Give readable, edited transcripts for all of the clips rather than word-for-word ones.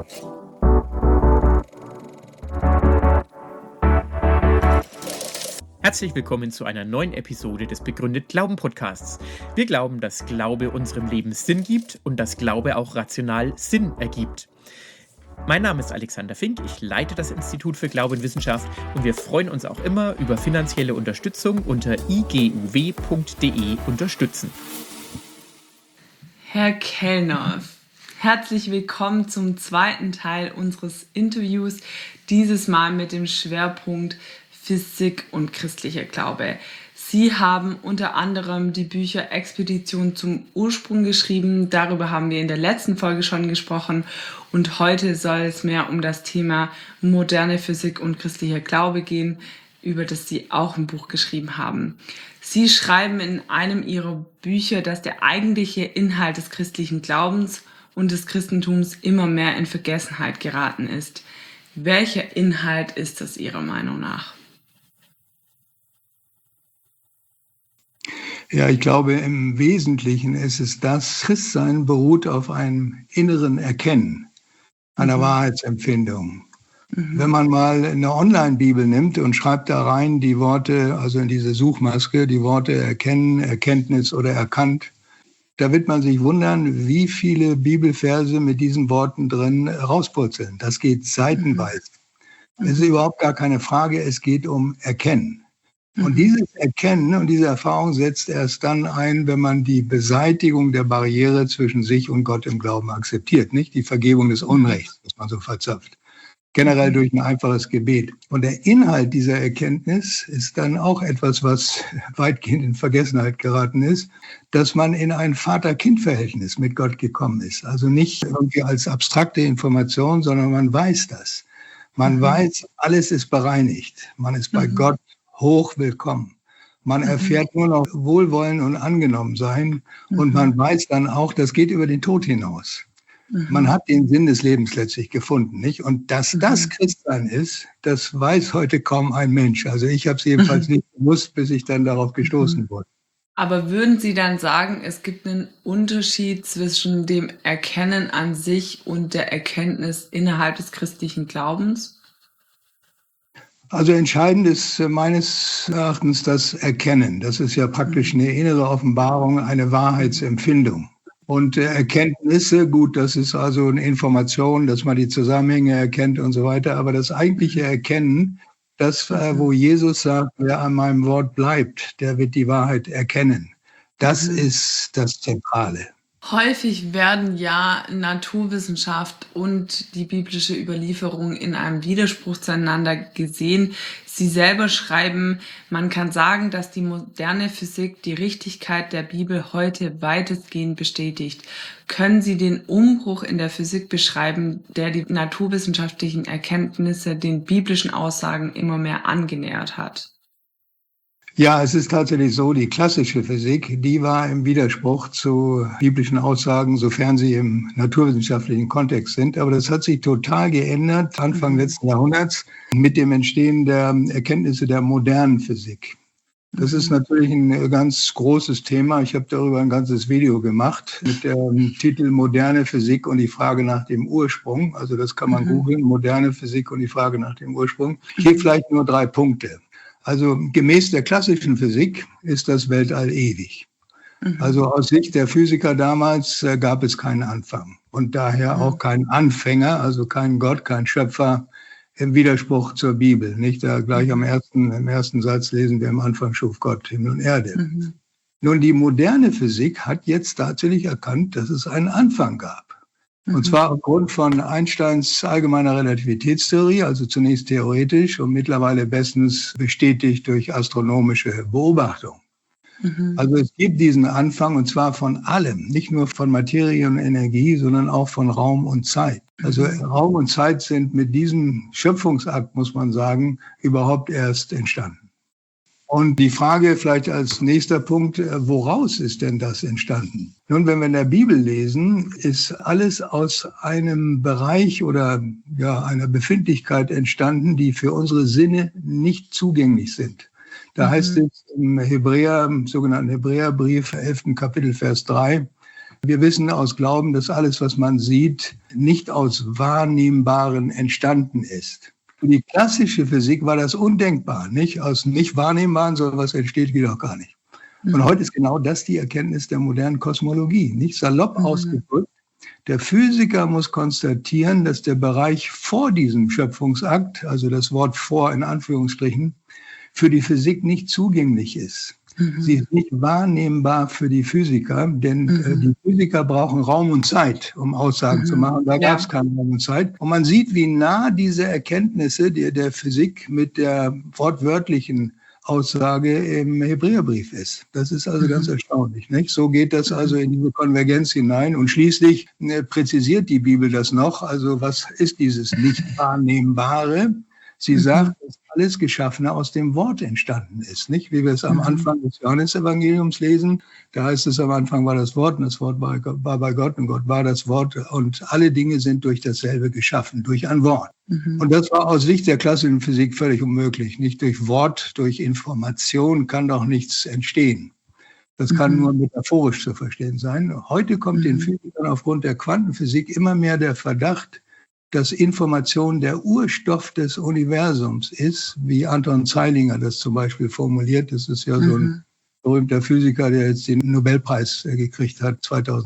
Herzlich willkommen zu einer neuen Episode des Begründet Glauben Podcasts. Wir glauben, dass Glaube unserem Leben Sinn gibt und dass Glaube auch rational Sinn ergibt. Mein Name ist Alexander Fink, ich leite das Institut für Glaube und Wissenschaft und wir freuen uns auch immer über finanzielle Unterstützung unter iguw.de unterstützen. Herr Kellner, herzlich willkommen zum zweiten Teil unseres Interviews, dieses Mal mit dem Schwerpunkt Physik und christlicher Glaube. Sie haben unter anderem die Bücher Expedition zum Ursprung geschrieben, darüber haben wir in der letzten Folge schon gesprochen und heute soll es mehr um das Thema moderne Physik und christlicher Glaube gehen, über das Sie auch ein Buch geschrieben haben. Sie schreiben in einem Ihrer Bücher, dass der eigentliche Inhalt des christlichen Glaubens und des Christentums immer mehr in Vergessenheit geraten ist. Welcher Inhalt ist das Ihrer Meinung nach? Ja, ich glaube, im Wesentlichen ist es das, Christsein beruht auf einem inneren Erkennen, einer Wahrheitsempfindung. Wenn man mal eine Online-Bibel nimmt und schreibt da rein die Worte, also in diese Suchmaske, die Worte erkennen, Erkenntnis oder erkannt, da wird man sich wundern, wie viele Bibelverse mit diesen Worten drin rauspurzeln. Das geht seitenweise. Es ist überhaupt gar keine Frage, es geht um Erkennen. Und dieses Erkennen und diese Erfahrung setzt erst dann ein, wenn man die Beseitigung der Barriere zwischen sich und Gott im Glauben akzeptiert, nicht? Die Vergebung des Unrechts, was man so verzapft. Generell durch ein einfaches Gebet. Und der Inhalt dieser Erkenntnis ist dann auch etwas, was weitgehend in Vergessenheit geraten ist, dass man in ein Vater-Kind-Verhältnis mit Gott gekommen ist. Also nicht irgendwie als abstrakte Information, sondern man weiß das. Man weiß, alles ist bereinigt. Man ist bei Gott hoch willkommen. Man erfährt nur noch Wohlwollen und Angenommensein und man weiß dann auch, das geht über den Tod hinaus. Man hat den Sinn des Lebens letztlich gefunden, nicht? Und dass das Christsein ist, das weiß heute kaum ein Mensch. Also ich habe es jedenfalls nicht gewusst, bis ich dann darauf gestoßen wurde. Aber würden Sie dann sagen, es gibt einen Unterschied zwischen dem Erkennen an sich und der Erkenntnis innerhalb des christlichen Glaubens? Also entscheidend ist meines Erachtens das Erkennen. Das ist ja praktisch eine innere Offenbarung, eine Wahrheitsempfindung. Und Erkenntnisse, gut, das ist also eine Information, dass man die Zusammenhänge erkennt und so weiter. Aber das eigentliche Erkennen, das, wo Jesus sagt, wer an meinem Wort bleibt, der wird die Wahrheit erkennen. Das ist das Zentrale. Häufig werden ja Naturwissenschaft und die biblische Überlieferung in einem Widerspruch zueinander gesehen. Sie selber schreiben, man kann sagen, dass die moderne Physik die Richtigkeit der Bibel heute weitestgehend bestätigt. Können Sie den Umbruch in der Physik beschreiben, der die naturwissenschaftlichen Erkenntnisse den biblischen Aussagen immer mehr angenähert hat? Ja, es ist tatsächlich so, die klassische Physik, die war im Widerspruch zu biblischen Aussagen, sofern sie im naturwissenschaftlichen Kontext sind. Aber das hat sich total geändert, Anfang letzten Jahrhunderts, mit dem Entstehen der Erkenntnisse der modernen Physik. Das ist natürlich ein ganz großes Thema. Ich habe darüber ein ganzes Video gemacht mit dem Titel Moderne Physik und die Frage nach dem Ursprung. Also das kann man googeln, Moderne Physik und die Frage nach dem Ursprung. Hier vielleicht nur 3 Punkte. Also gemäß der klassischen Physik ist das Weltall ewig. Also aus Sicht der Physiker damals gab es keinen Anfang und daher auch keinen Anfänger, also keinen Gott, keinen Schöpfer im Widerspruch zur Bibel. Nicht da gleich im ersten Satz lesen wir, am Anfang schuf Gott Himmel und Erde. Nun, die moderne Physik hat jetzt tatsächlich erkannt, dass es einen Anfang gab. Und zwar aufgrund von Einsteins allgemeiner Relativitätstheorie, also zunächst theoretisch und mittlerweile bestens bestätigt durch astronomische Beobachtung. Also es gibt diesen Anfang und zwar von allem, nicht nur von Materie und Energie, sondern auch von Raum und Zeit. Also Raum und Zeit sind mit diesem Schöpfungsakt, muss man sagen, überhaupt erst entstanden. Und die Frage vielleicht als nächster Punkt, woraus ist denn das entstanden? Nun, wenn wir in der Bibel lesen, ist alles aus einem Bereich oder ja, einer Befindlichkeit entstanden, die für unsere Sinne nicht zugänglich sind. Da heißt es im sogenannten Hebräerbrief, 11. Kapitel, Vers 3, Wir wissen aus Glauben, dass alles, was man sieht, nicht aus Wahrnehmbaren entstanden ist. Für die klassische Physik war das undenkbar, nicht? Aus nicht Wahrnehmbaren, sondern was entsteht, geht auch gar nicht. Und heute ist genau das die Erkenntnis der modernen Kosmologie, nicht? Salopp ausgedrückt. Der Physiker muss konstatieren, dass der Bereich vor diesem Schöpfungsakt, also das Wort vor in Anführungsstrichen, für die Physik nicht zugänglich ist. Sie ist nicht wahrnehmbar für die Physiker, denn die Physiker brauchen Raum und Zeit, um Aussagen zu machen. Da gab es keinen Raum und Zeit. Und man sieht, wie nah diese Erkenntnisse der Physik mit der wortwörtlichen Aussage im Hebräerbrief ist. Das ist also ganz erstaunlich, nicht? So geht das also in diese Konvergenz hinein. Und schließlich präzisiert die Bibel das noch. Also was ist dieses Nicht-Wahrnehmbare? Sie sagt, dass alles Geschaffene aus dem Wort entstanden ist, nicht? Wie wir es am Anfang des Johannesevangeliums lesen. Da heißt es, am Anfang war das Wort und das Wort war bei Gott und Gott war das Wort. Und alle Dinge sind durch dasselbe geschaffen, durch ein Wort. Und das war aus Sicht der klassischen Physik völlig unmöglich. Nicht durch Wort, durch Information kann doch nichts entstehen. Das kann nur metaphorisch zu verstehen sein. Heute kommt den Physikern aufgrund der Quantenphysik immer mehr der Verdacht, dass Information der Urstoff des Universums ist, wie Anton Zeilinger das zum Beispiel formuliert. Das ist ja so ein berühmter Physiker, der jetzt den Nobelpreis gekriegt hat,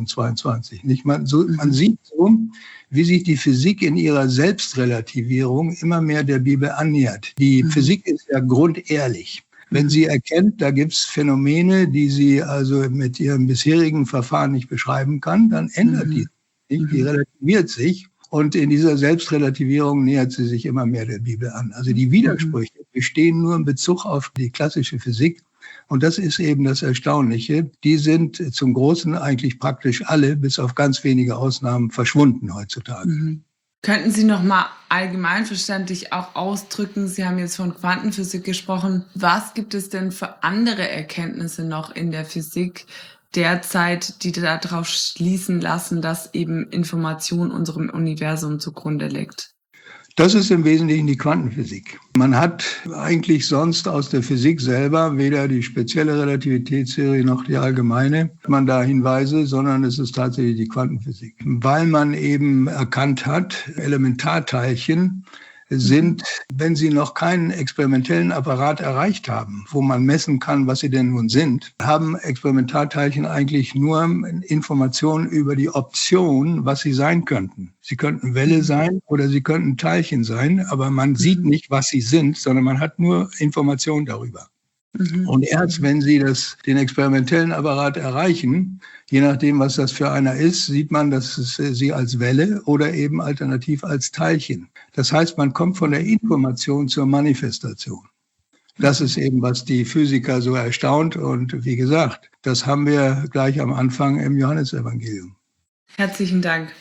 2022. Nicht? Man sieht so, wie sich die Physik in ihrer Selbstrelativierung immer mehr der Bibel annähert. Die Physik ist ja grundehrlich. Wenn sie erkennt, da gibt es Phänomene, die sie also mit ihrem bisherigen Verfahren nicht beschreiben kann, dann ändert die sich, die relativiert sich. Und in dieser Selbstrelativierung nähert sie sich immer mehr der Bibel an. Also die Widersprüche bestehen nur in Bezug auf die klassische Physik. Und das ist eben das Erstaunliche. Die sind zum Großen eigentlich praktisch alle, bis auf ganz wenige Ausnahmen, verschwunden heutzutage. Könnten Sie noch mal allgemeinverständlich auch ausdrücken, Sie haben jetzt von Quantenphysik gesprochen, was gibt es denn für andere Erkenntnisse noch in der Physik derzeit, die darauf schließen lassen, dass eben Information unserem Universum zugrunde liegt? Das ist im Wesentlichen die Quantenphysik. Man hat eigentlich sonst aus der Physik selber weder die spezielle Relativitätstheorie noch die allgemeine, man da Hinweise, sondern es ist tatsächlich die Quantenphysik. Weil man eben erkannt hat, Elementarteilchen sind, wenn sie noch keinen experimentellen Apparat erreicht haben, wo man messen kann, was sie denn nun sind, haben Experimentarteilchen eigentlich nur Informationen über die Option, was sie sein könnten. Sie könnten Welle sein oder sie könnten Teilchen sein, aber man sieht nicht, was sie sind, sondern man hat nur Informationen darüber. Und erst wenn sie den experimentellen Apparat erreichen, je nachdem, was das für einer ist, sieht man, dass es sie als Welle oder eben alternativ als Teilchen. Das heißt, man kommt von der Information zur Manifestation. Das ist eben, was die Physiker so erstaunt. Und wie gesagt, das haben wir gleich am Anfang im Johannesevangelium. Herzlichen Dank.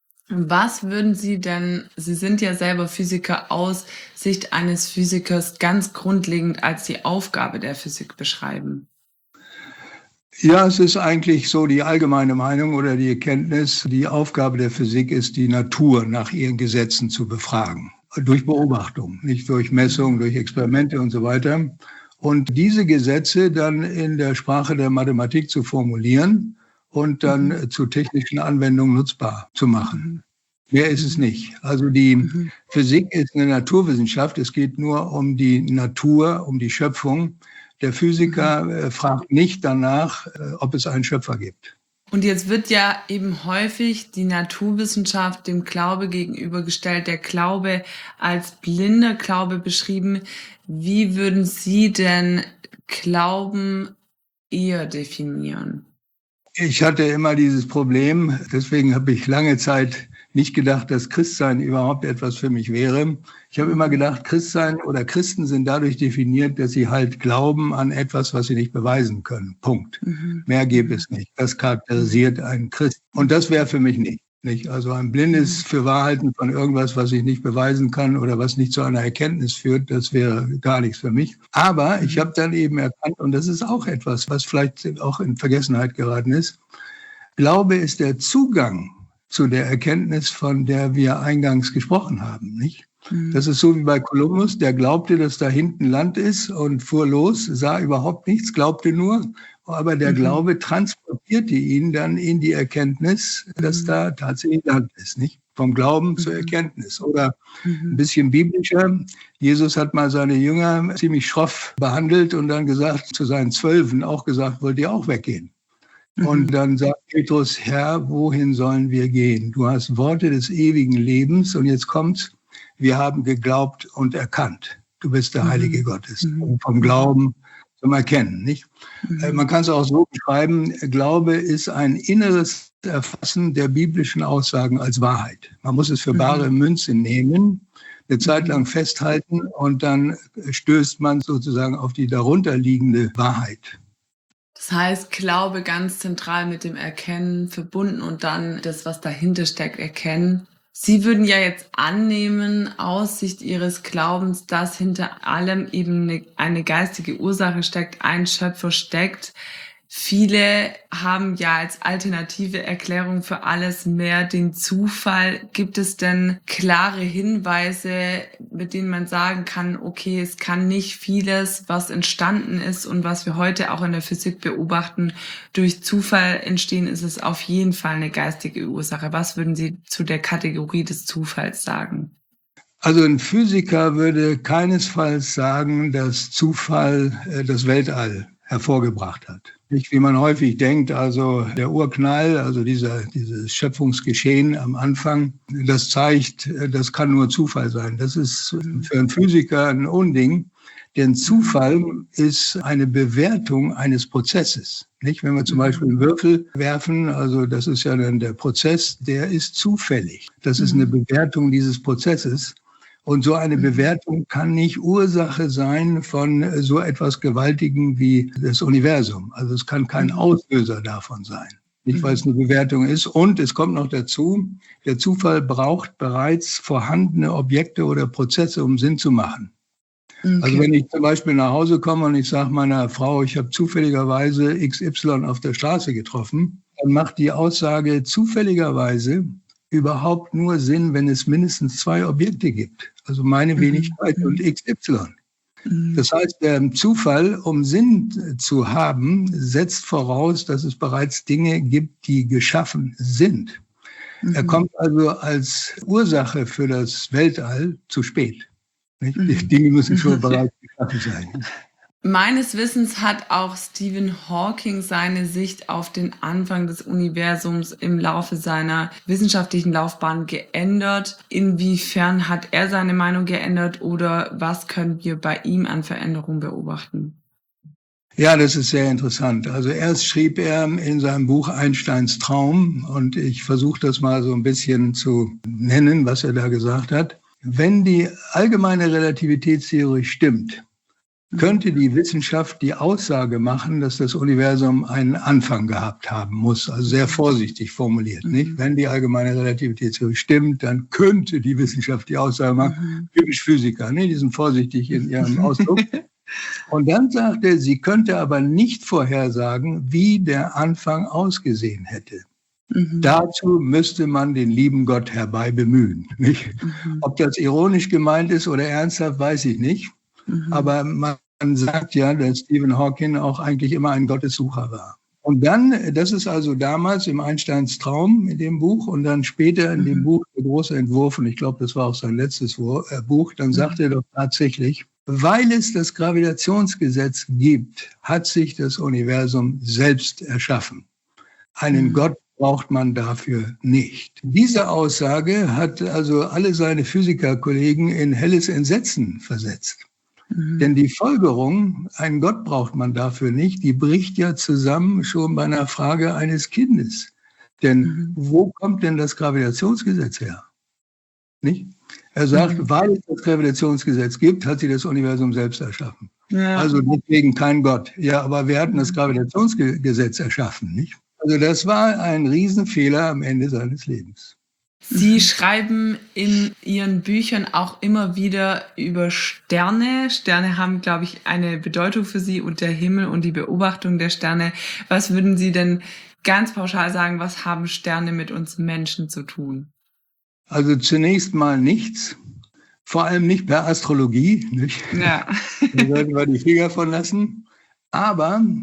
Was würden Sie denn, Sie sind ja selber Physiker, aus Sicht eines Physikers ganz grundlegend als die Aufgabe der Physik beschreiben? Ja, es ist eigentlich so die allgemeine Meinung oder die Erkenntnis, die Aufgabe der Physik ist, die Natur nach ihren Gesetzen zu befragen. Durch Beobachtung, nicht durch Messung, durch Experimente und so weiter. Und diese Gesetze dann in der Sprache der Mathematik zu formulieren und dann zu technischen Anwendungen nutzbar zu machen. Mehr ist es nicht. Also die Physik ist eine Naturwissenschaft. Es geht nur um die Natur, um die Schöpfung. Der Physiker fragt nicht danach, ob es einen Schöpfer gibt. Und jetzt wird ja eben häufig die Naturwissenschaft dem Glaube gegenübergestellt, der Glaube als blinder Glaube beschrieben. Wie würden Sie denn Glauben eher definieren? Ich hatte immer dieses Problem, deswegen habe ich lange Zeit nicht gedacht, dass Christsein überhaupt etwas für mich wäre. Ich habe immer gedacht, Christsein oder Christen sind dadurch definiert, dass sie halt glauben an etwas, was sie nicht beweisen können. Punkt. Mehr gibt es nicht. Das charakterisiert einen Christ. Und das wäre für mich nicht. Also ein blindes Fürwahrhalten von irgendwas, was ich nicht beweisen kann oder was nicht zu einer Erkenntnis führt, das wäre gar nichts für mich. Aber ich habe dann eben erkannt, und das ist auch etwas, was vielleicht auch in Vergessenheit geraten ist, Glaube ist der Zugang zu der Erkenntnis, von der wir eingangs gesprochen haben, nicht? Das ist so wie bei Kolumbus, der glaubte, dass da hinten Land ist und fuhr los, sah überhaupt nichts, glaubte nur aber der Glaube transportierte ihn dann in die Erkenntnis, dass da tatsächlich Land ist, nicht? Vom Glauben zur Erkenntnis. Oder ein bisschen biblischer. Jesus hat mal seine Jünger ziemlich schroff behandelt und dann gesagt, zu seinen 12 auch gesagt, wollt ihr auch weggehen? Und dann sagt Petrus, Herr, wohin sollen wir gehen? Du hast Worte des ewigen Lebens und jetzt kommt's, wir haben geglaubt und erkannt. Du bist der Heilige Gottes. Und vom Glauben zum Erkennen, nicht? Man kann es auch so beschreiben, Glaube ist ein inneres Erfassen der biblischen Aussagen als Wahrheit. Man muss es für bare Münze nehmen, eine Zeit lang festhalten und dann stößt man sozusagen auf die darunterliegende Wahrheit. Das heißt, Glaube ganz zentral mit dem Erkennen verbunden und dann das, was dahinter steckt, erkennen. Sie würden ja jetzt annehmen, aus Sicht Ihres Glaubens, dass hinter allem eben eine geistige Ursache steckt, ein Schöpfer steckt. Viele haben ja als alternative Erklärung für alles mehr den Zufall. Gibt es denn klare Hinweise, mit denen man sagen kann, okay, es kann nicht vieles, was entstanden ist und was wir heute auch in der Physik beobachten, durch Zufall entstehen, ist es auf jeden Fall eine geistige Ursache. Was würden Sie zu der Kategorie des Zufalls sagen? Also ein Physiker würde keinesfalls sagen, dass Zufall das Weltall hervorgebracht hat. Nicht, wie man häufig denkt, also der Urknall, also dieses Schöpfungsgeschehen am Anfang, das zeigt, das kann nur Zufall sein. Das ist für einen Physiker ein Unding, denn Zufall ist eine Bewertung eines Prozesses. Nicht, wenn wir zum Beispiel einen Würfel werfen, also das ist ja dann der Prozess, der ist zufällig. Das ist eine Bewertung dieses Prozesses. Und so eine Bewertung kann nicht Ursache sein von so etwas Gewaltigem wie das Universum. Also es kann kein Auslöser davon sein. Nicht, weil es eine Bewertung ist. Und es kommt noch dazu, der Zufall braucht bereits vorhandene Objekte oder Prozesse, um Sinn zu machen. Okay. Also wenn ich zum Beispiel nach Hause komme und ich sage meiner Frau, ich habe zufälligerweise XY auf der Straße getroffen, dann macht die Aussage zufälligerweise überhaupt nur Sinn, wenn es mindestens 2 Objekte gibt. Also meine Wenigkeit und XY. Das heißt, der Zufall, um Sinn zu haben, setzt voraus, dass es bereits Dinge gibt, die geschaffen sind. Er kommt also als Ursache für das Weltall zu spät. Nicht? Die Dinge müssen schon bereits geschaffen sein. Meines Wissens hat auch Stephen Hawking seine Sicht auf den Anfang des Universums im Laufe seiner wissenschaftlichen Laufbahn geändert. Inwiefern hat er seine Meinung geändert oder was können wir bei ihm an Veränderungen beobachten? Ja, das ist sehr interessant. Also erst schrieb er in seinem Buch Einsteins Traum und ich versuche das mal so ein bisschen zu nennen, was er da gesagt hat. Wenn die allgemeine Relativitätstheorie stimmt, könnte die Wissenschaft die Aussage machen, dass das Universum einen Anfang gehabt haben muss. Also sehr vorsichtig formuliert, nicht? Wenn die allgemeine Relativitätstheorie stimmt, dann könnte die Wissenschaft die Aussage machen. Typisch Physiker, ne? Die sind vorsichtig in ihrem Ausdruck. Und dann sagt er, sie könnte aber nicht vorhersagen, wie der Anfang ausgesehen hätte. Dazu müsste man den lieben Gott herbei bemühen, nicht? Ob das ironisch gemeint ist oder ernsthaft, weiß ich nicht. Aber man sagt ja, dass Stephen Hawking auch eigentlich immer ein Gottessucher war. Und dann, das ist also damals im Einsteins Traum in dem Buch und dann später in dem Buch Der große Entwurf, und ich glaube, das war auch sein letztes Buch, dann sagt er doch tatsächlich, weil es das Gravitationsgesetz gibt, hat sich das Universum selbst erschaffen. Einen Gott braucht man dafür nicht. Diese Aussage hat also alle seine Physikerkollegen in helles Entsetzen versetzt. Denn die Folgerung, einen Gott braucht man dafür nicht, die bricht ja zusammen schon bei einer Frage eines Kindes. Denn wo kommt denn das Gravitationsgesetz her? Nicht? Er sagt, weil es das Gravitationsgesetz gibt, hat sich das Universum selbst erschaffen. Ja. Also deswegen kein Gott. Ja, aber wir hatten das Gravitationsgesetz erschaffen, nicht? Also das war ein Riesenfehler am Ende seines Lebens. Sie schreiben in Ihren Büchern auch immer wieder über Sterne. Sterne haben, glaube ich, eine Bedeutung für Sie und der Himmel und die Beobachtung der Sterne. Was würden Sie denn ganz pauschal sagen, was haben Sterne mit uns Menschen zu tun? Also zunächst mal nichts. Vor allem nicht per Astrologie. Nicht? Ja. Da sollten wir die Finger von lassen. Aber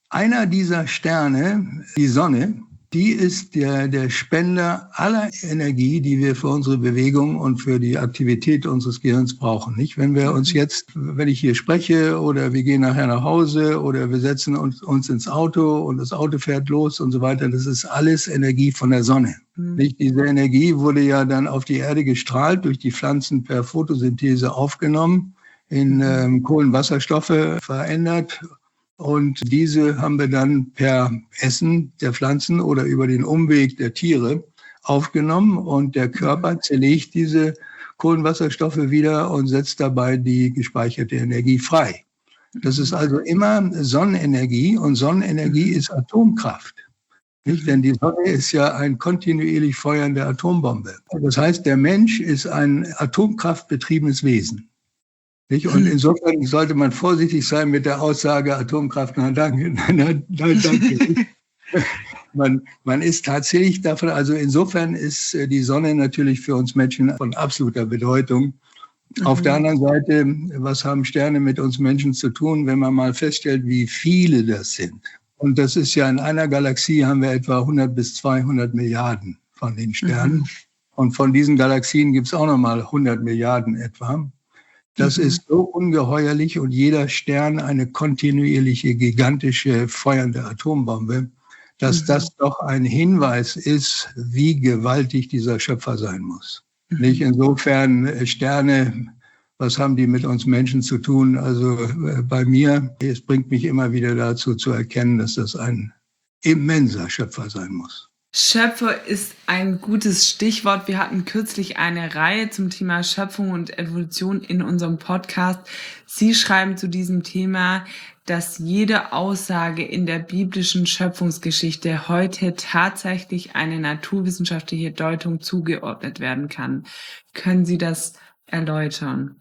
Einer dieser Sterne, die Sonne, die ist der Spender aller Energie, die wir für unsere Bewegung und für die Aktivität unseres Gehirns brauchen. Nicht? Wenn wir uns jetzt, wenn ich hier spreche oder wir gehen nachher nach Hause oder wir setzen uns ins Auto und das Auto fährt los und so weiter, das ist alles Energie von der Sonne. Nicht? Diese Energie wurde ja dann auf die Erde gestrahlt, durch die Pflanzen per Photosynthese aufgenommen, in Kohlenwasserstoffe verändert. Und diese haben wir dann per Essen der Pflanzen oder über den Umweg der Tiere aufgenommen. Und der Körper zerlegt diese Kohlenwasserstoffe wieder und setzt dabei die gespeicherte Energie frei. Das ist also immer Sonnenenergie und Sonnenenergie ist Atomkraft. Nicht? Denn die Sonne ist ja ein kontinuierlich feuernde Atombombe. Das heißt, der Mensch ist ein atomkraftbetriebenes Wesen. Nicht? Und insofern sollte man vorsichtig sein mit der Aussage Atomkraft. Nein, danke. Nein, danke. Man ist tatsächlich davon, also insofern ist die Sonne natürlich für uns Menschen von absoluter Bedeutung. Auf der anderen Seite, was haben Sterne mit uns Menschen zu tun, wenn man mal feststellt, wie viele das sind? Und das ist ja in einer Galaxie haben wir etwa 100 bis 200 Milliarden von den Sternen. Und von diesen Galaxien gibt es auch nochmal 100 Milliarden etwa. Das ist so ungeheuerlich und jeder Stern eine kontinuierliche, gigantische, feuernde Atombombe, dass das doch ein Hinweis ist, wie gewaltig dieser Schöpfer sein muss. Nicht? Insofern Sterne, was haben die mit uns Menschen zu tun? Also bei mir, es bringt mich immer wieder dazu zu erkennen, dass das ein immenser Schöpfer sein muss. Schöpfer ist ein gutes Stichwort. Wir hatten kürzlich eine Reihe zum Thema Schöpfung und Evolution in unserem Podcast. Sie schreiben zu diesem Thema, dass jede Aussage in der biblischen Schöpfungsgeschichte heute tatsächlich eine naturwissenschaftliche Deutung zugeordnet werden kann. Können Sie das erläutern?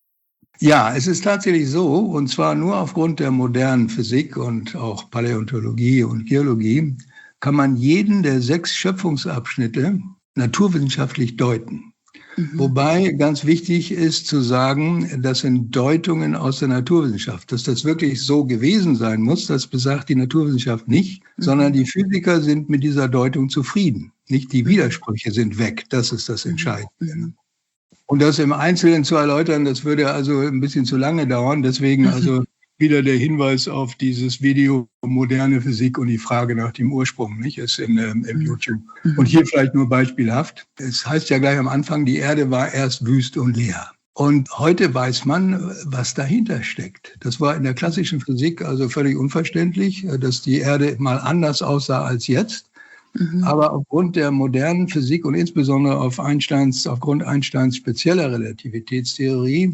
Ja, es ist tatsächlich so, und zwar nur aufgrund der modernen Physik und auch Paläontologie und Geologie, kann man jeden der 6 Schöpfungsabschnitte naturwissenschaftlich deuten. Wobei ganz wichtig ist zu sagen, das sind Deutungen aus der Naturwissenschaft. Dass das wirklich so gewesen sein muss, das besagt die Naturwissenschaft nicht, sondern die Physiker sind mit dieser Deutung zufrieden. Nicht die Widersprüche sind weg, das ist das Entscheidende. Und das im Einzelnen zu erläutern, das würde also ein bisschen zu lange dauern. Deswegen also wieder der Hinweis auf dieses Video Moderne Physik und die Frage nach dem Ursprung, nicht? Ist im YouTube. Und hier vielleicht nur beispielhaft. Es heißt ja gleich am Anfang, die Erde war erst wüst und leer. Und heute weiß man, was dahinter steckt. Das war in der klassischen Physik also völlig unverständlich, dass die Erde mal anders aussah als jetzt. Aber aufgrund der modernen Physik und insbesondere aufgrund Einsteins spezieller Relativitätstheorie,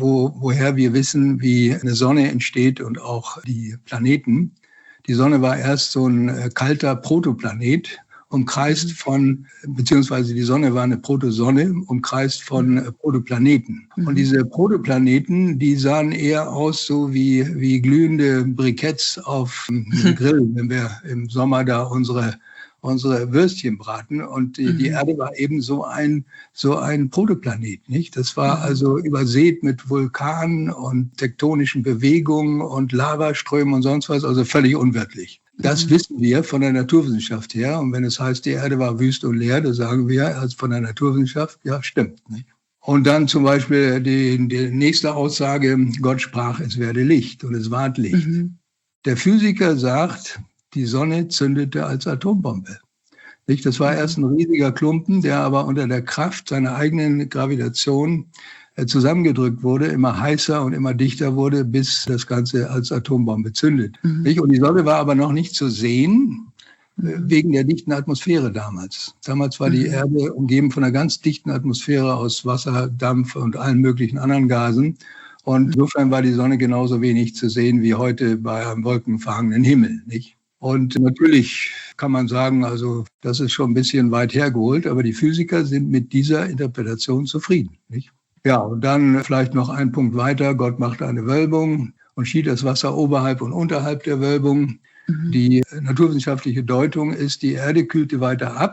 woher wir wissen, wie eine Sonne entsteht und auch die Planeten. Die Sonne war erst so ein kalter Protoplanet, umkreist beziehungsweise die Sonne war eine Protosonne, umkreist von Protoplaneten. Und diese Protoplaneten, die sahen eher aus so wie glühende Briketts auf einem Grill, wenn wir im Sommer da unsere Würstchen braten. Und die Erde war eben so ein Protoplanet, nicht? Das war also übersät mit Vulkanen und tektonischen Bewegungen und Lavaströmen und sonst was, also völlig unwirtlich. Das wissen wir von der Naturwissenschaft her. Und wenn es heißt, die Erde war wüst und leer, dann sagen wir also von der Naturwissenschaft, ja, stimmt, nicht? Und dann zum Beispiel die nächste Aussage, Gott sprach, es werde Licht und es ward Licht. Der Physiker sagt, die Sonne zündete als Atombombe. Das war erst ein riesiger Klumpen, der aber unter der Kraft seiner eigenen Gravitation zusammengedrückt wurde, immer heißer und immer dichter wurde, bis das Ganze als Atombombe zündet. Und die Sonne war aber noch nicht zu sehen, wegen der dichten Atmosphäre damals. Damals war die Erde umgeben von einer ganz dichten Atmosphäre aus Wasser, Dampf und allen möglichen anderen Gasen. Und insofern war die Sonne genauso wenig zu sehen wie heute bei einem wolkenverhangenen Himmel, nicht? Und natürlich kann man sagen, also das ist schon ein bisschen weit hergeholt, aber die Physiker sind mit dieser Interpretation zufrieden, nicht? Ja, und dann vielleicht noch ein Punkt weiter. Gott machte eine Wölbung und schied das Wasser oberhalb und unterhalb der Wölbung. Die naturwissenschaftliche Deutung ist, die Erde kühlte weiter ab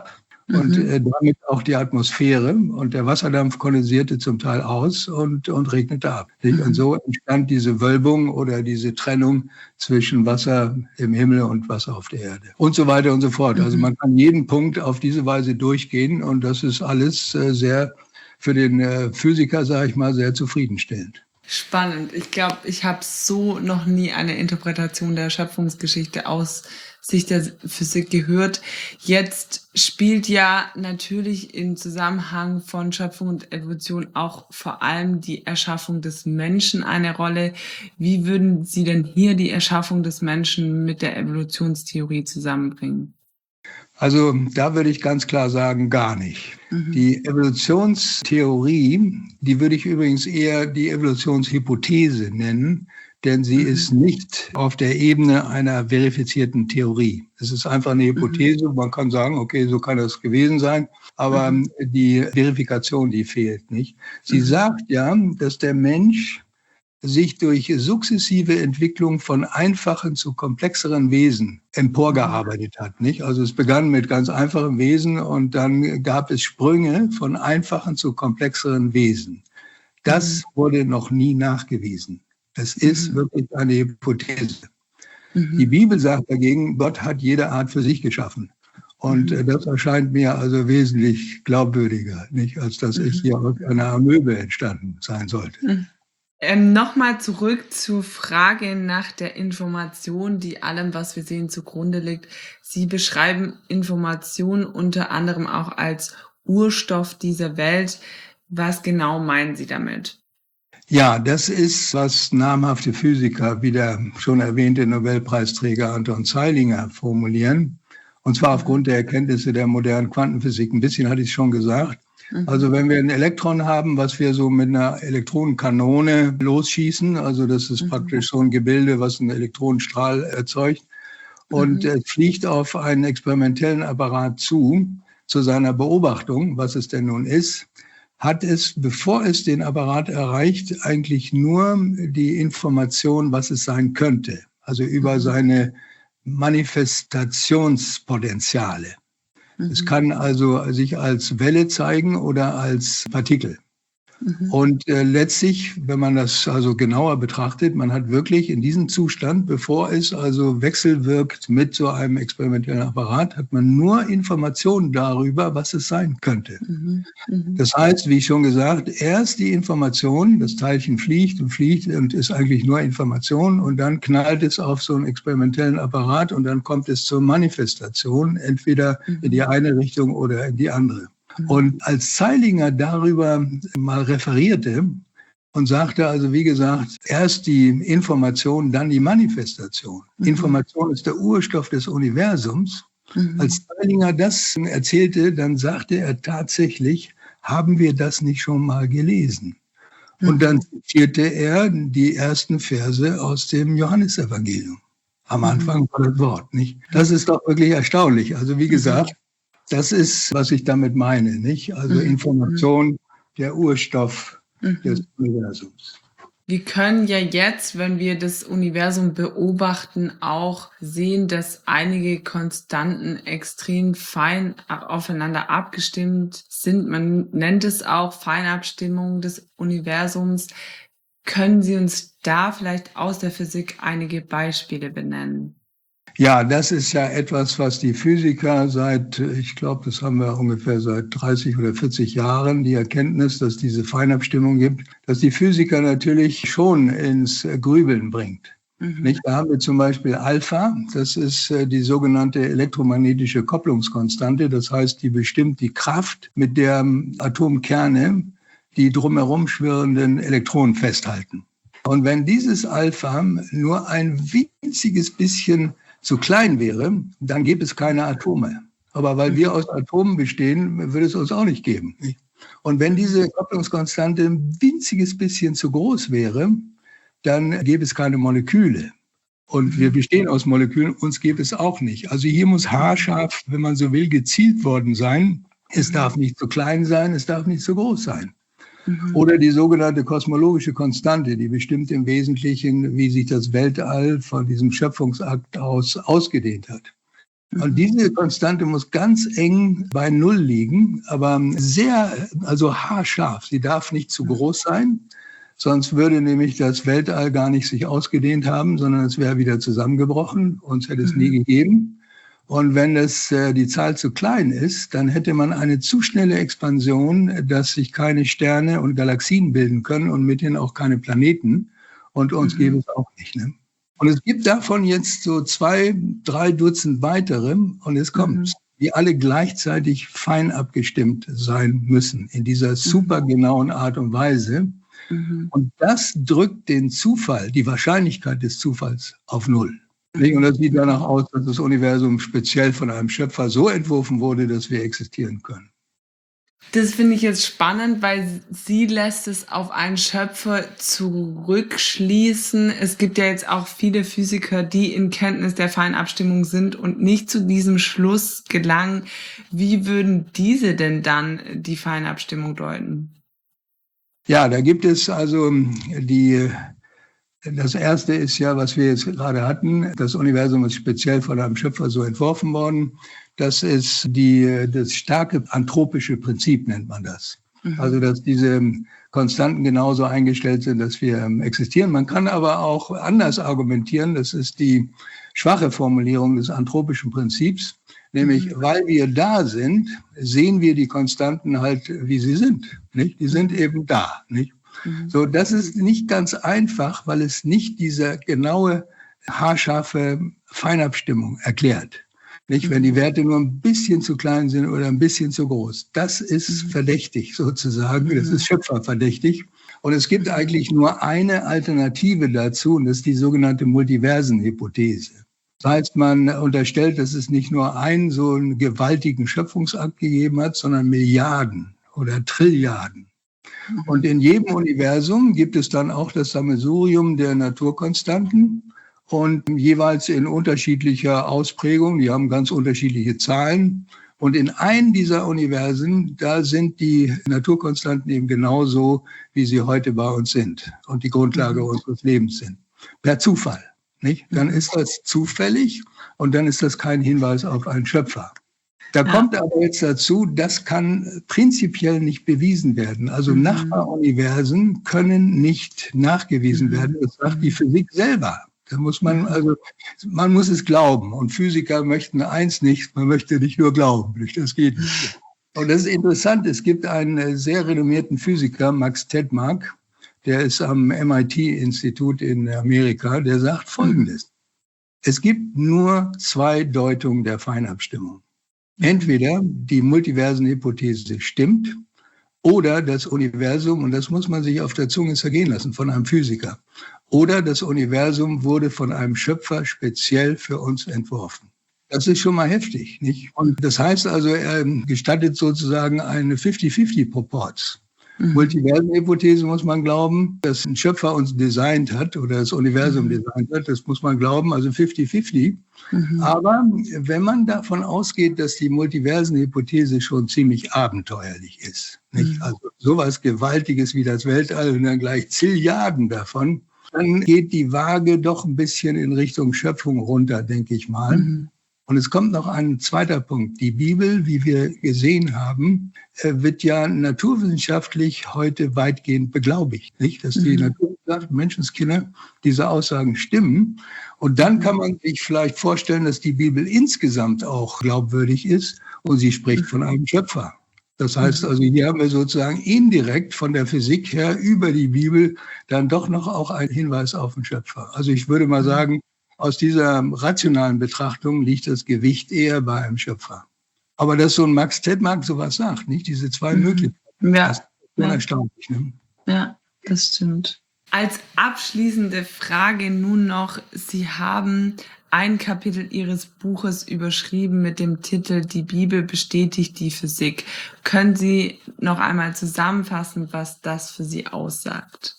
und damit auch die Atmosphäre. Und der Wasserdampf kondensierte zum Teil aus und regnete ab. Und so entstand diese Wölbung oder diese Trennung zwischen Wasser im Himmel und Wasser auf der Erde. Und so weiter und so fort. Also man kann jeden Punkt auf diese Weise durchgehen und das ist alles sehr für den Physiker, sage ich mal, sehr zufriedenstellend. Spannend. Ich glaube, ich habe so noch nie eine Interpretation der Schöpfungsgeschichte aus Sicht der Physik gehört. Jetzt spielt ja natürlich im Zusammenhang von Schöpfung und Evolution auch vor allem die Erschaffung des Menschen eine Rolle. Wie würden Sie denn hier die Erschaffung des Menschen mit der Evolutionstheorie zusammenbringen? Also da würde ich ganz klar sagen, gar nicht. Die Evolutionstheorie, die würde ich übrigens eher die Evolutionshypothese nennen, denn sie ist nicht auf der Ebene einer verifizierten Theorie. Es ist einfach eine Hypothese, man kann sagen, okay, so kann das gewesen sein, aber die Verifikation, die fehlt nicht. Sie sagt ja, dass der Mensch sich durch sukzessive Entwicklung von einfachen zu komplexeren Wesen emporgearbeitet hat, nicht? Also es begann mit ganz einfachen Wesen und dann gab es Sprünge von einfachen zu komplexeren Wesen. Das wurde noch nie nachgewiesen. Das ist wirklich eine Hypothese. Die Bibel sagt dagegen, Gott hat jede Art für sich geschaffen. Und das erscheint mir also wesentlich glaubwürdiger, nicht, als dass ich hier aus einer Amöbe entstanden sein sollte. Nochmal zurück zur Frage nach der Information, die allem, was wir sehen, zugrunde liegt. Sie beschreiben Information unter anderem auch als Urstoff dieser Welt. Was genau meinen Sie damit? Ja, das ist, was namhafte Physiker, wie der schon erwähnte Nobelpreisträger Anton Zeilinger formulieren. Und zwar aufgrund der Erkenntnisse der modernen Quantenphysik. Ein bisschen hatte ich schon gesagt. Also wenn wir ein Elektron haben, was wir so mit einer Elektronenkanone losschießen, also das ist praktisch so ein Gebilde, was einen Elektronenstrahl erzeugt, und es fliegt auf einen experimentellen Apparat zu seiner Beobachtung, was es denn nun ist, hat es, bevor es den Apparat erreicht, eigentlich nur die Information, was es sein könnte, also über seine Manifestationspotenziale. Es kann also sich als Welle zeigen oder als Partikel. Und letztlich, wenn man das also genauer betrachtet, man hat wirklich in diesem Zustand, bevor es also wechselwirkt mit so einem experimentellen Apparat, hat man nur Informationen darüber, was es sein könnte. Das heißt, wie schon gesagt, erst die Information, das Teilchen fliegt und ist eigentlich nur Information und dann knallt es auf so einen experimentellen Apparat und dann kommt es zur Manifestation, entweder in die eine Richtung oder in die andere. Und als Zeilinger darüber mal referierte und sagte also, wie gesagt, erst die Information, dann die Manifestation. Information ist der Urstoff des Universums. Als Zeilinger das erzählte, dann sagte er tatsächlich, haben wir das nicht schon mal gelesen? Und dann zitierte er die ersten Verse aus dem Johannesevangelium. Am Anfang war das Wort, nicht? Das ist doch wirklich erstaunlich. Also wie gesagt, das ist, was ich damit meine, nicht? Also Information, der Urstoff des Universums. Wir können ja jetzt, wenn wir das Universum beobachten, auch sehen, dass einige Konstanten extrem fein aufeinander abgestimmt sind. Man nennt es auch Feinabstimmung des Universums. Können Sie uns da vielleicht aus der Physik einige Beispiele benennen? Ja, das ist ja etwas, was die Physiker ich glaube, das haben wir ungefähr seit 30 oder 40 Jahren, die Erkenntnis, dass diese Feinabstimmung gibt, dass die Physiker natürlich schon ins Grübeln bringt. Nicht? Da haben wir zum Beispiel Alpha, das ist die sogenannte elektromagnetische Kopplungskonstante, das heißt, die bestimmt die Kraft, mit der Atomkerne die drumherum schwirrenden Elektronen festhalten. Und wenn dieses Alpha nur ein winziges bisschen zu klein wäre, dann gäbe es keine Atome. Aber weil wir aus Atomen bestehen, würde es uns auch nicht geben. Und wenn diese Kopplungskonstante ein winziges bisschen zu groß wäre, dann gäbe es keine Moleküle. Und wir bestehen aus Molekülen, uns gäbe es auch nicht. Also hier muss haarscharf, wenn man so will, gezielt worden sein. Es darf nicht zu klein sein, es darf nicht zu groß sein. Oder die sogenannte kosmologische Konstante, die bestimmt im Wesentlichen, wie sich das Weltall von diesem Schöpfungsakt aus ausgedehnt hat. Und diese Konstante muss ganz eng bei Null liegen, aber sehr, also haarscharf. Sie darf nicht zu groß sein, sonst würde nämlich das Weltall gar nicht sich ausgedehnt haben, sondern es wäre wieder zusammengebrochen. Uns hätte es nie gegeben. Und wenn die Zahl zu klein ist, dann hätte man eine zu schnelle Expansion, dass sich keine Sterne und Galaxien bilden können und mithin auch keine Planeten. Und uns gäbe es auch nicht. Ne? Und es gibt davon jetzt so 2, 3 Dutzend weitere. Und es kommt, die alle gleichzeitig fein abgestimmt sein müssen in dieser supergenauen Art und Weise. Und das drückt den Zufall, die Wahrscheinlichkeit des Zufalls auf Null. Und das sieht danach aus, dass das Universum speziell von einem Schöpfer so entworfen wurde, dass wir existieren können. Das finde ich jetzt spannend, weil sie lässt es auf einen Schöpfer zurückschließen. Es gibt ja jetzt auch viele Physiker, die in Kenntnis der Feinabstimmung sind und nicht zu diesem Schluss gelangen. Wie würden diese denn dann die Feinabstimmung deuten? Ja, da gibt es also das erste ist ja, was wir jetzt gerade hatten. Das Universum ist speziell von einem Schöpfer so entworfen worden. Das ist das starke anthropische Prinzip, nennt man das. Also, dass diese Konstanten genauso eingestellt sind, dass wir existieren. Man kann aber auch anders argumentieren. Das ist die schwache Formulierung des anthropischen Prinzips. Nämlich, weil wir da sind, sehen wir die Konstanten halt, wie sie sind. Nicht? Die sind eben da. Nicht? So, das ist nicht ganz einfach, weil es nicht diese genaue, haarscharfe Feinabstimmung erklärt. Nicht, wenn die Werte nur ein bisschen zu klein sind oder ein bisschen zu groß. Das ist verdächtig sozusagen, das ist schöpferverdächtig. Und es gibt eigentlich nur eine Alternative dazu, und das ist die sogenannte Multiversenhypothese. Das heißt, man unterstellt, dass es nicht nur einen so einen gewaltigen Schöpfungsakt gegeben hat, sondern Milliarden oder Trilliarden. Und in jedem Universum gibt es dann auch das Sammelsurium der Naturkonstanten und jeweils in unterschiedlicher Ausprägung. Die haben ganz unterschiedliche Zahlen. Und in einem dieser Universen, da sind die Naturkonstanten eben genauso, wie sie heute bei uns sind und die Grundlage unseres Lebens sind. Per Zufall, nicht? Dann ist das zufällig und dann ist das kein Hinweis auf einen Schöpfer. Da kommt aber jetzt dazu, das kann prinzipiell nicht bewiesen werden. Also Nachbaruniversen können nicht nachgewiesen werden. Das sagt die Physik selber. Da muss man muss es glauben. Und Physiker möchten eins nicht, man möchte nicht nur glauben. Das geht nicht. Und das ist interessant. Es gibt einen sehr renommierten Physiker, Max Tegmark, der ist am MIT-Institut in Amerika, der sagt Folgendes. Es gibt nur 2 Deutungen der Feinabstimmung. Entweder die Multiversenhypothese stimmt oder das Universum, und das muss man sich auf der Zunge zergehen lassen von einem Physiker, oder das Universum wurde von einem Schöpfer speziell für uns entworfen. Das ist schon mal heftig, nicht? Und das heißt also, er gestattet sozusagen eine 50-50-Proporz. Multiversenhypothese muss man glauben, dass ein Schöpfer uns designt hat oder das Universum designt hat, das muss man glauben, also 50-50. Aber wenn man davon ausgeht, dass die Multiversenhypothese schon ziemlich abenteuerlich ist, nicht? Also sowas Gewaltiges wie das Weltall und dann gleich Zilliarden davon, dann geht die Waage doch ein bisschen in Richtung Schöpfung runter, denke ich mal. Und es kommt noch ein zweiter Punkt. Die Bibel, wie wir gesehen haben, wird ja naturwissenschaftlich heute weitgehend beglaubigt, nicht? Dass die Naturwissenschaft, Menschenskinder, diese Aussagen stimmen. Und dann kann man sich vielleicht vorstellen, dass die Bibel insgesamt auch glaubwürdig ist und sie spricht von einem Schöpfer. Das heißt also, hier haben wir sozusagen indirekt von der Physik her über die Bibel dann doch noch auch einen Hinweis auf den Schöpfer. Also ich würde mal sagen, aus dieser rationalen Betrachtung liegt das Gewicht eher bei einem Schöpfer. Aber dass so ein Max Tegmark sowas sagt, nicht? Diese 2 Möglichkeiten. Ja. Das ist schon erstaunlich. Ne? Ja, das stimmt. Als abschließende Frage nun noch, Sie haben ein Kapitel Ihres Buches überschrieben mit dem Titel Die Bibel bestätigt die Physik. Können Sie noch einmal zusammenfassen, was das für Sie aussagt?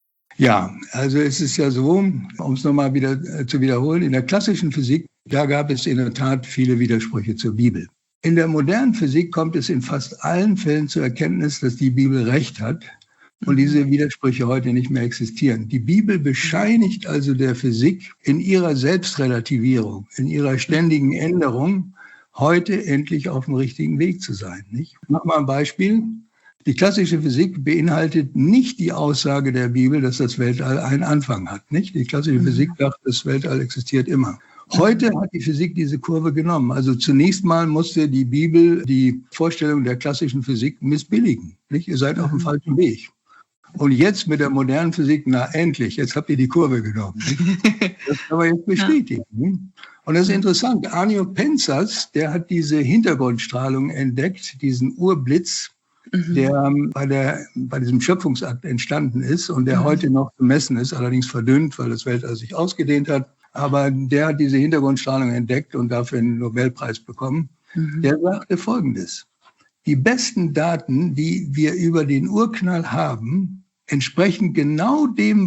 Ja, also es ist ja so, um es nochmal wieder zu wiederholen, in der klassischen Physik, da gab es in der Tat viele Widersprüche zur Bibel. In der modernen Physik kommt es in fast allen Fällen zur Erkenntnis, dass die Bibel recht hat. und diese Widersprüche heute nicht mehr existieren. Die Bibel bescheinigt also der Physik in ihrer Selbstrelativierung, in ihrer ständigen Änderung, heute endlich auf dem richtigen Weg zu sein. Nicht? Ich mache mal ein Beispiel. Die klassische Physik beinhaltet nicht die Aussage der Bibel, dass das Weltall einen Anfang hat. Nicht? Die klassische Physik sagt, das Weltall existiert immer. Heute hat die Physik diese Kurve genommen. Also zunächst mal musste die Bibel die Vorstellung der klassischen Physik missbilligen. Nicht? Ihr seid auf dem falschen Weg. Und jetzt mit der modernen Physik, na endlich, jetzt habt ihr die Kurve genommen. Nicht? Das kann man jetzt bestätigen. Nicht? Und das ist interessant. Arno Pensas, der hat diese Hintergrundstrahlung entdeckt, diesen Urblitz, der bei diesem Schöpfungsakt entstanden ist und der heute noch gemessen ist, allerdings verdünnt, weil das Weltall sich ausgedehnt hat. Aber der hat diese Hintergrundstrahlung entdeckt und dafür einen Nobelpreis bekommen. Der sagte Folgendes: Die besten Daten, die wir über den Urknall haben, entsprechen genau dem,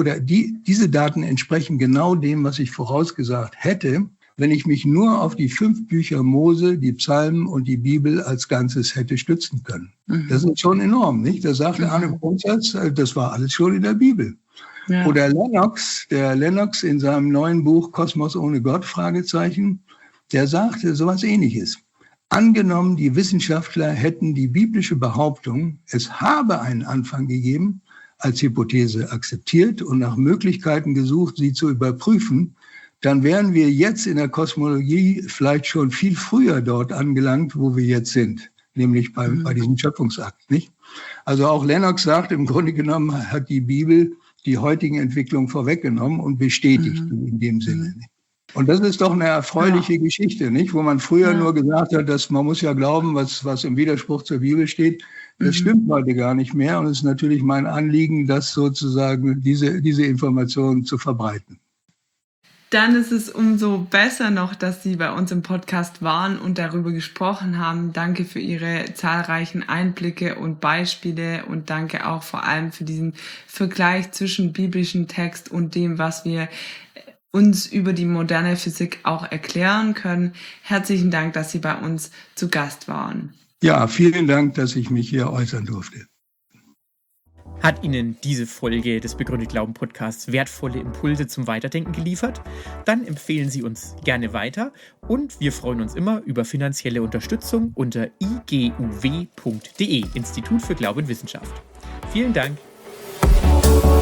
diese Daten entsprechen genau dem, was ich vorausgesagt hätte, wenn ich mich nur auf die 5 Bücher Mose, die Psalmen und die Bibel als Ganzes hätte stützen können. Das ist schon enorm, nicht? Da sagte Arno Pensas, das war alles schon in der Bibel. Ja. Oder der Lennox in seinem neuen Buch Kosmos ohne Gott, Fragezeichen, der sagte sowas Ähnliches. Angenommen, die Wissenschaftler hätten die biblische Behauptung, es habe einen Anfang gegeben, als Hypothese akzeptiert und nach Möglichkeiten gesucht, sie zu überprüfen, dann wären wir jetzt in der Kosmologie vielleicht schon viel früher dort angelangt, wo wir jetzt sind, nämlich bei diesem Schöpfungsakt, nicht? Also auch Lennox sagt, im Grunde genommen hat die Bibel die heutigen Entwicklungen vorweggenommen und bestätigt in dem Sinne. Nicht? Und das ist doch eine erfreuliche Geschichte, nicht? Wo man früher nur gesagt hat, dass man muss ja glauben, was im Widerspruch zur Bibel steht. Das stimmt heute gar nicht mehr. Und es ist natürlich mein Anliegen, das sozusagen diese Informationen zu verbreiten. Dann ist es umso besser noch, dass Sie bei uns im Podcast waren und darüber gesprochen haben. Danke für Ihre zahlreichen Einblicke und Beispiele und danke auch vor allem für diesen Vergleich zwischen biblischem Text und dem, was wir uns über die moderne Physik auch erklären können. Herzlichen Dank, dass Sie bei uns zu Gast waren. Ja, vielen Dank, dass ich mich hier äußern durfte. Hat Ihnen diese Folge des Begründet Glauben Podcasts wertvolle Impulse zum Weiterdenken geliefert? Dann empfehlen Sie uns gerne weiter und wir freuen uns immer über finanzielle Unterstützung unter iguw.de, Institut für Glaube und Wissenschaft. Vielen Dank.